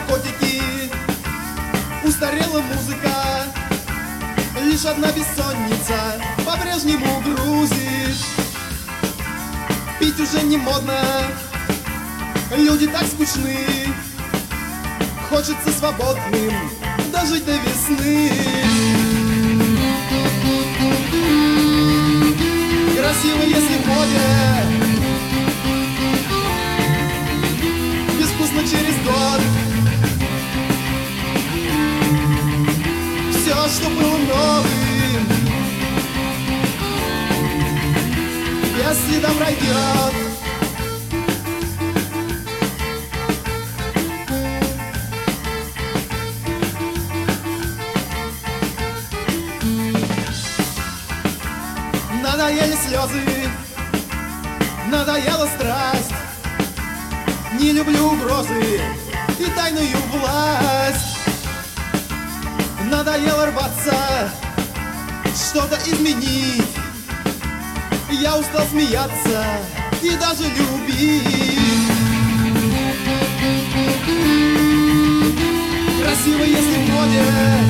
наркотики, устарела музыка, лишь одна бессонница по-прежнему грузит. Пить уже не модно, люди так скучны, хочется свободным дожить до весны. Красиво, если в моде, безвкусно через год. Все, что было новым, без следа пройдет. Надоели слезы, надоела страсть. Не люблю угрозы и тайную власть. Надоело рваться, что-то изменить. Я устал смеяться и даже любить. Красиво, если в моде,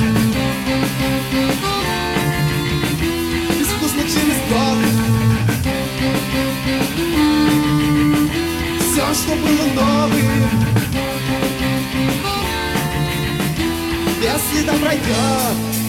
безвкусно через год. Все, что было новым, без следа пройдет.